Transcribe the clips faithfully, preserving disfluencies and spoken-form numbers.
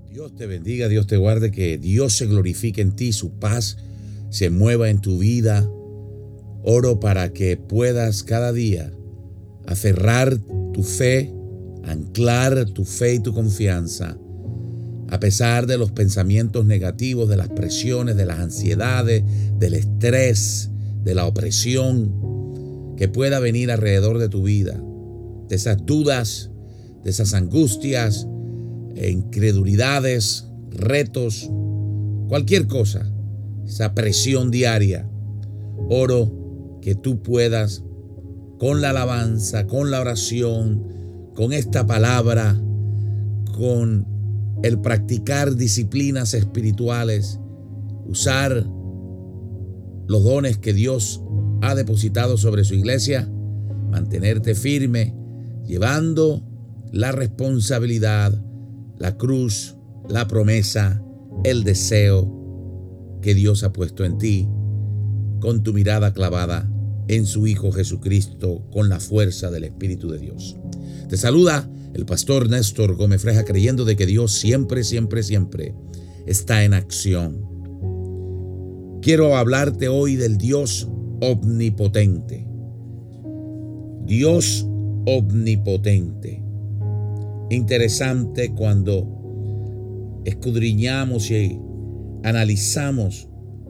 Dios te bendiga, Dios te guarde, que Dios se glorifique en ti, su paz se mueva en tu vida. Oro para que puedas cada día aferrar tu fe, anclar tu fe y tu confianza, a pesar de los pensamientos negativos, de las presiones, de las ansiedades, del estrés, de la opresión que pueda venir alrededor de tu vida, de esas dudas, de esas angustias, incredulidades, retos, cualquier cosa, esa presión diaria. Oro que tú puedas, con la alabanza, con la oración, con esta palabra, con el practicar disciplinas espirituales, usar los dones que Dios ha depositado sobre su iglesia, mantenerte firme, llevando la responsabilidad, la cruz, la promesa, el deseo que Dios ha puesto en ti, con tu mirada clavada en su Hijo Jesucristo, con la fuerza del Espíritu de Dios. Te saluda el pastor Néstor Gómez Freja, creyendo de que Dios siempre, siempre, siempre está en acción. Quiero hablarte hoy del Dios omnipotente. Dios omnipotente. Interesante cuando escudriñamos y analizamos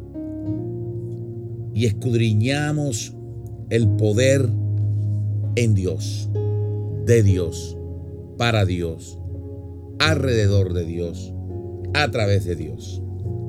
y escudriñamos el poder en Dios, de Dios, para Dios, alrededor de Dios, a través de Dios.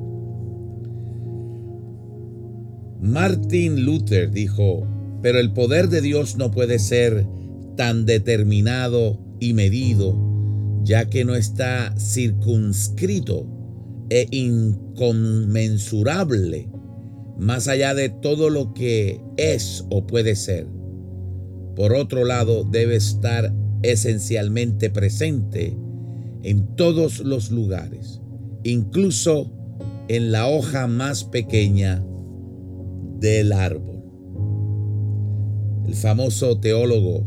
Martin Luther dijo: pero el poder de Dios no puede ser tan determinado y medido, ya que no está circunscrito e inconmensurable más allá de todo lo que es o puede ser. Por otro lado, debe estar esencialmente presente en todos los lugares, incluso en la hoja más pequeña del árbol. El famoso teólogo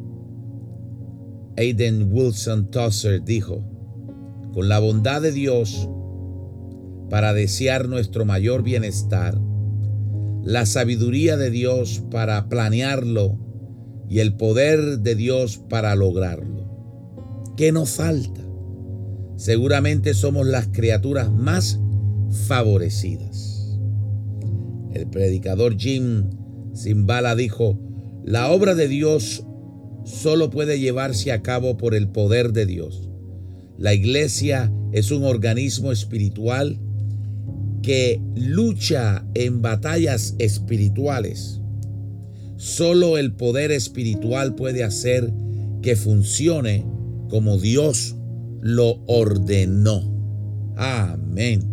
Aidan Wilson Tozer dijo: con la bondad de Dios para desear nuestro mayor bienestar, la sabiduría de Dios para planearlo y el poder de Dios para lograrlo, ¿qué nos falta? Seguramente somos las criaturas más favorecidas. El predicador Jim Cymbala dijo: la obra de Dios solo puede llevarse a cabo por el poder de Dios. La iglesia es un organismo espiritual que lucha en batallas espirituales. Solo el poder espiritual puede hacer que funcione como Dios lo ordenó. Amén.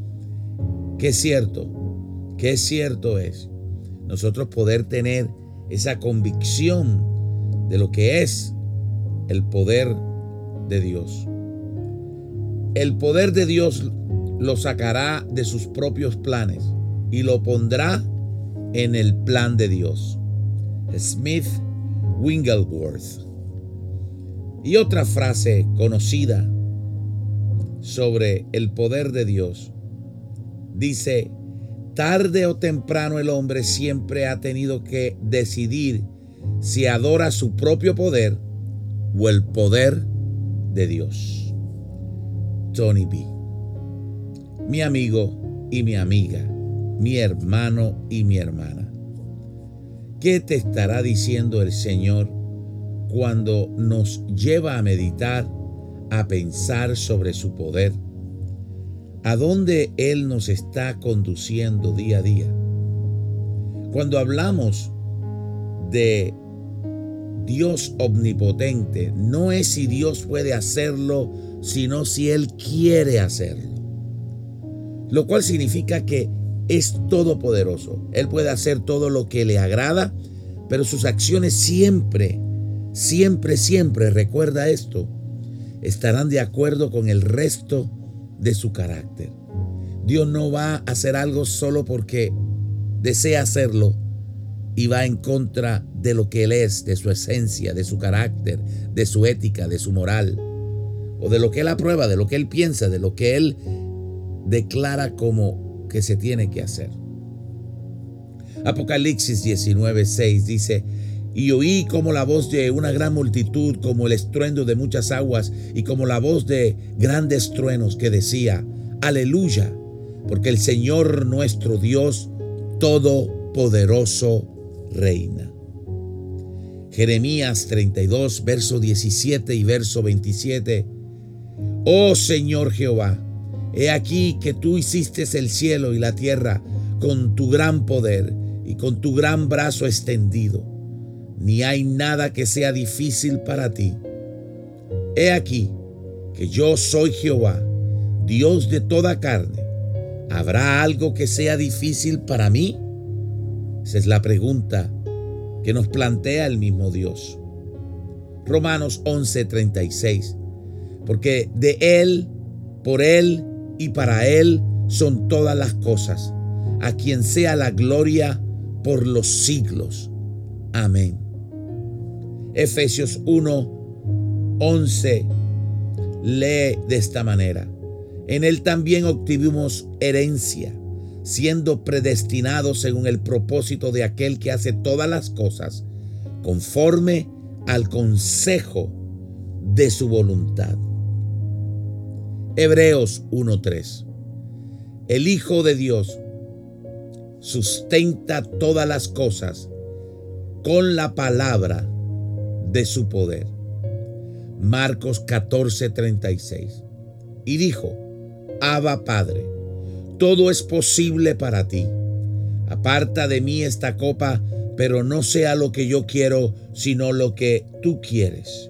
Qué cierto, qué cierto es nosotros poder tener esa convicción de lo que es el poder de Dios. El poder de Dios lo sacará de sus propios planes y lo pondrá en el plan de Dios. Smith Wigglesworth. Y otra frase conocida sobre el poder de Dios dice: tarde o temprano el hombre siempre ha tenido que decidir si adora su propio poder o el poder de Dios. Tony B. Mi amigo y mi amiga, mi hermano y mi hermana, ¿qué te estará diciendo el Señor cuando nos lleva a meditar, a pensar sobre su poder? ¿A dónde Él nos está conduciendo día a día? Cuando hablamos de Dios omnipotente, no es si Dios puede hacerlo, sino si Él quiere hacerlo. Lo cual significa que es todopoderoso. Él puede hacer todo lo que le agrada, pero sus acciones siempre, siempre, siempre, recuerda esto, estarán de acuerdo con el resto de su carácter. Dios no va a hacer algo solo porque desea hacerlo y va en contra de lo que Él es, de su esencia, de su carácter, de su ética, de su moral. o de lo que Él aprueba, de lo que Él piensa, de lo que Él declara como que se tiene que hacer. Apocalipsis diecinueve seis dice: y oí como la voz de una gran multitud, como el estruendo de muchas aguas, y como la voz de grandes truenos, que decía: aleluya, porque el Señor nuestro Dios Todopoderoso reina. Jeremías treinta y dos, verso diecisiete y verso veintisiete. Oh Señor Jehová, he aquí que tú hiciste el cielo y la tierra con tu gran poder y con tu gran brazo extendido. Ni hay nada que sea difícil para ti. He aquí que yo soy Jehová, Dios de toda carne. ¿Habrá algo que sea difícil para mí? Esa es la pregunta que nos plantea el mismo Dios. Romanos once treinta y seis. Porque de Él, por Él y para Él son todas las cosas, a quien sea la gloria por los siglos. Amén. Efesios uno once lee de esta manera: en Él también obtuvimos herencia, siendo predestinados según el propósito de aquel que hace todas las cosas conforme al consejo de su voluntad. Hebreos uno tres. El Hijo de Dios sustenta todas las cosas con la palabra de su poder. Marcos catorce treinta y seis. Y dijo: Abba, Padre, todo es posible para ti. Aparta de mí esta copa, pero no sea lo que yo quiero, sino lo que tú quieres.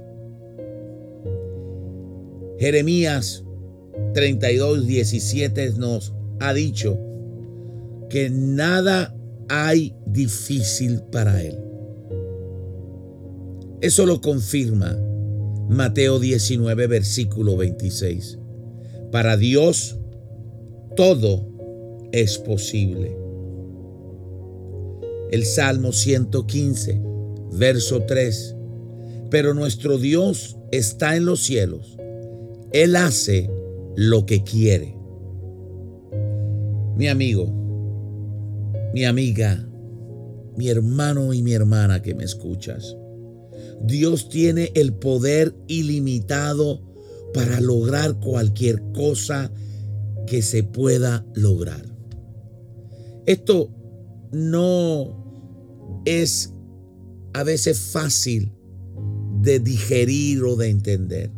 Jeremías treinta y dos diecisiete nos ha dicho que nada hay difícil para Él. Eso lo confirma Mateo diecinueve, versículo veintiséis. Para Dios todo es posible. El Salmo ciento quince, verso tres. Pero nuestro Dios está en los cielos. Él hace lo que quiere. Mi amigo, mi amiga, mi hermano y mi hermana que me escuchas, Dios tiene el poder ilimitado para lograr cualquier cosa que se pueda lograr. Esto no es a veces fácil de digerir o de entender.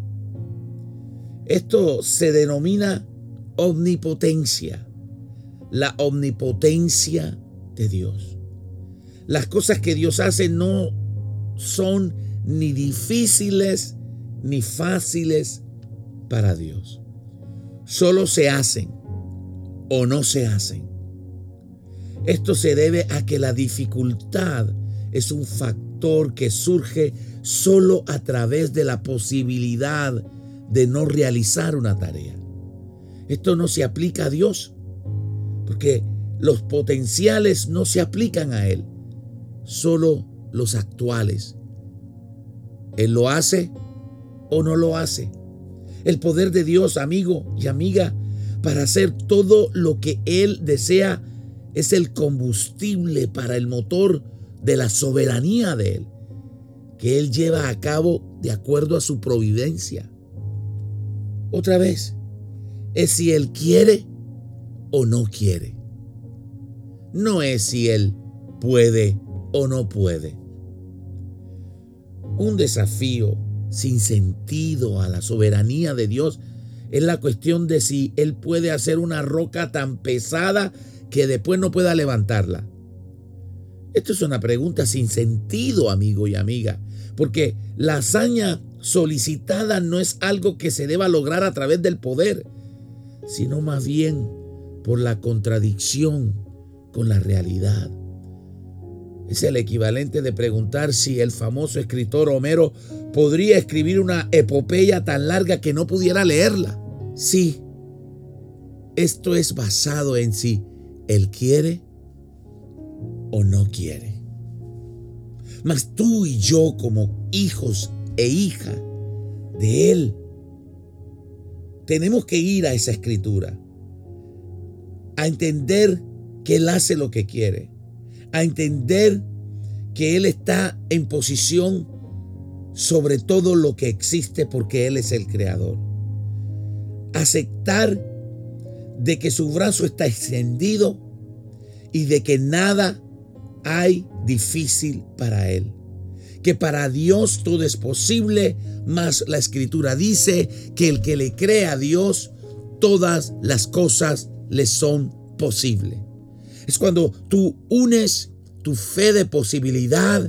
Esto se denomina omnipotencia, la omnipotencia de Dios. Las cosas que Dios hace no son ni difíciles ni fáciles para Dios. Solo se hacen o no se hacen. Esto se debe a que la dificultad es un factor que surge solo a través de la posibilidad de no realizar una tarea. Esto no se aplica a Dios, porque los potenciales no se aplican a Él, solo los actuales. Él lo hace o no lo hace. El poder de Dios, amigo y amiga, para hacer todo lo que Él desea, es el combustible para el motor de la soberanía de Él, que Él lleva a cabo de acuerdo a su providencia. Otra vez, es si Él quiere o no quiere. No es si Él puede o no puede. Un desafío sin sentido a la soberanía de Dios es la cuestión de si Él puede hacer una roca tan pesada que después no pueda levantarla. Esto es una pregunta sin sentido, amigo y amiga, porque la hazaña solicitada no es algo que se deba lograr a través del poder, sino más bien por la contradicción con la realidad. Es el equivalente de preguntar si el famoso escritor Homero podría escribir una epopeya tan larga que no pudiera leerla. Sí, esto es basado en si Él quiere o no quiere. Mas tú y yo, como hijos e hijas de Él, tenemos que ir a esa escritura, a entender que Él hace lo que quiere, a entender que Él está en posición sobre todo lo que existe porque Él es el creador. Aceptar de que su brazo está extendido y de que nada hay difícil para Él. Que para Dios todo es posible, mas la Escritura dice que el que le cree a Dios, todas las cosas le son posibles. Es cuando tú unes tu fe de posibilidad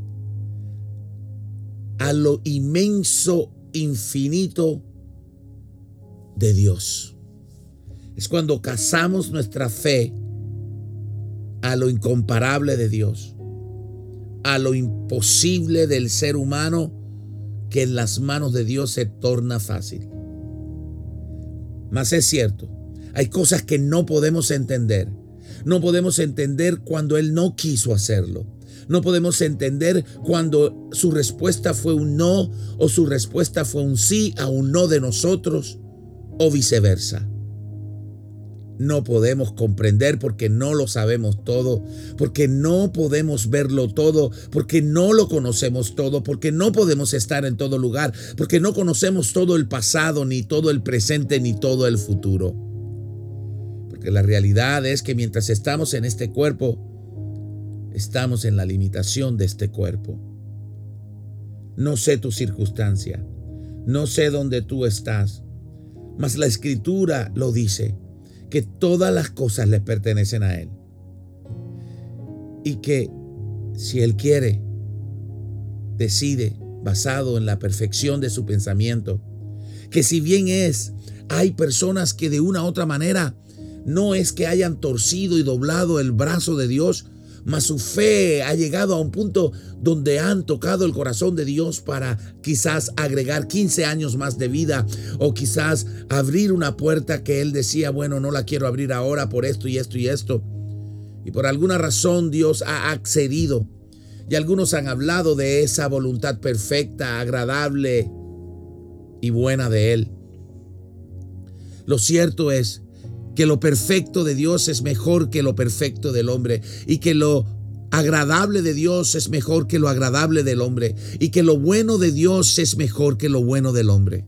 a lo inmenso, infinito de Dios. Es cuando casamos nuestra fe a lo incomparable de Dios, a lo imposible del ser humano, que en las manos de Dios se torna fácil. Mas es cierto, hay cosas que no podemos entender. No podemos entender cuando Él no quiso hacerlo. No podemos entender cuando su respuesta fue un no o su respuesta fue un sí a un no de nosotros o viceversa. No podemos comprender porque no lo sabemos todo, porque no podemos verlo todo, porque no lo conocemos todo, porque no podemos estar en todo lugar, porque no conocemos todo el pasado, ni todo el presente, ni todo el futuro. Porque la realidad es que mientras estamos en este cuerpo, estamos en la limitación de este cuerpo. No sé tu circunstancia, no sé dónde tú estás, mas la Escritura lo dice, que todas las cosas le pertenecen a Él. Y que si Él quiere, decide, basado en la perfección de su pensamiento, que si bien es, hay personas que de una u otra manera no es que hayan torcido y doblado el brazo de Dios, mas su fe ha llegado a un punto donde han tocado el corazón de Dios para quizás agregar quince años más de vida, o quizás abrir una puerta que Él decía, bueno, no la quiero abrir ahora por esto y esto y esto. Y por alguna razón Dios ha accedido. Y algunos han hablado de esa voluntad perfecta, agradable y buena de Él. Lo cierto es que lo perfecto de Dios es mejor que lo perfecto del hombre, y que lo agradable de Dios es mejor que lo agradable del hombre, y que lo bueno de Dios es mejor que lo bueno del hombre.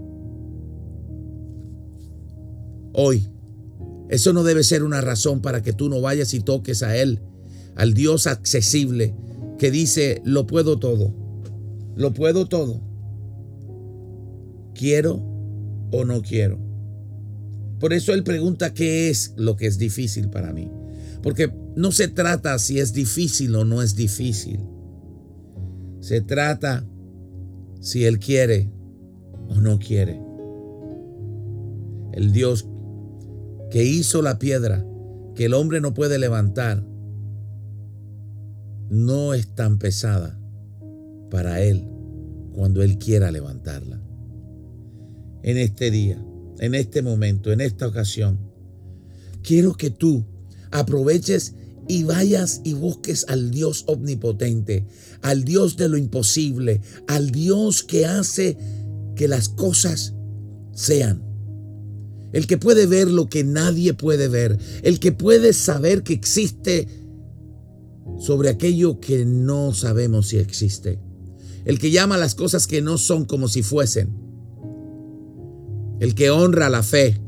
Hoy, eso no debe ser una razón para que tú no vayas y toques a Él, al Dios accesible, que dice, lo puedo todo, lo puedo todo. ¿Quiero o no quiero? Por eso Él pregunta qué es lo que es difícil para mí. Porque no se trata si es difícil o no es difícil. Se trata si Él quiere o no quiere. El Dios que hizo la piedra que el hombre no puede levantar no es tan pesada para Él cuando Él quiera levantarla. En este día, en este momento, en esta ocasión, quiero que tú aproveches y vayas y busques al Dios omnipotente, al Dios de lo imposible, al Dios que hace que las cosas sean. El que puede ver lo que nadie puede ver, el que puede saber que existe sobre aquello que no sabemos si existe, el que llama a las cosas que no son como si fuesen. El que honra la fe,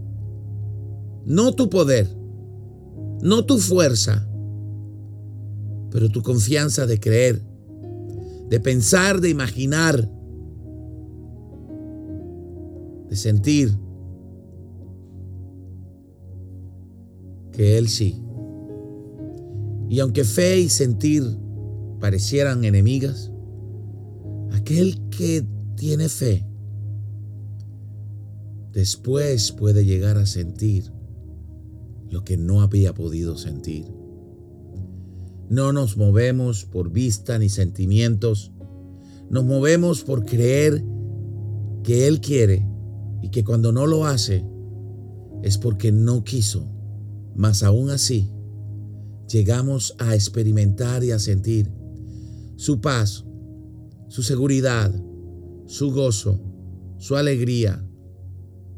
no tu poder, no tu fuerza, pero tu confianza de creer, de pensar, de imaginar, de sentir que Él sí. Y aunque fe y sentir parecieran enemigas, aquel que tiene fe después puede llegar a sentir lo que no había podido sentir. No nos movemos por vista ni sentimientos. Nos movemos por creer que Él quiere, y que cuando no lo hace es porque no quiso. Mas aún así llegamos a experimentar y a sentir su paz, su seguridad, su gozo, su alegría,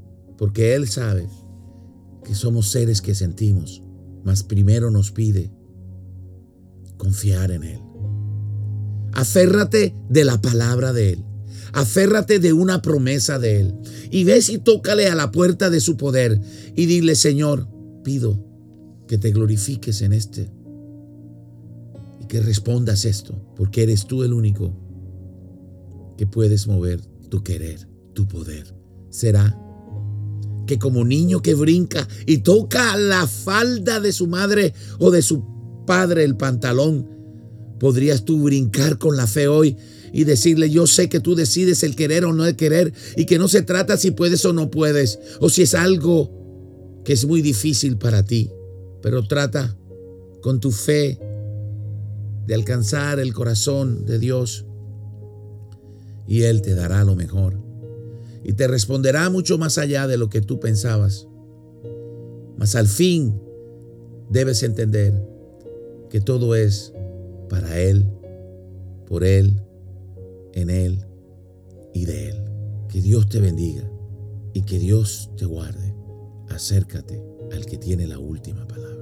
porque Él sabe que somos seres que sentimos, mas primero nos pide confiar en Él. Aférrate de la palabra de Él. Aférrate de una promesa de Él. Y ves y tócale a la puerta de su poder y dile: Señor, pido que te glorifiques en este y que respondas esto, porque eres tú el único que puedes mover tu querer, tu poder. Será que como niño que brinca y toca la falda de su madre o de su padre, el pantalón, podrías tú brincar con la fe hoy y decirle: yo sé que tú decides el querer o no el querer, y que no se trata si puedes o no puedes, o si es algo que es muy difícil para ti, pero trata con tu fe de alcanzar el corazón de Dios y Él te dará lo mejor y te responderá mucho más allá de lo que tú pensabas. Mas al fin debes entender que todo es para Él, por Él, en Él y de Él. Que Dios te bendiga y que Dios te guarde. Acércate al que tiene la última palabra.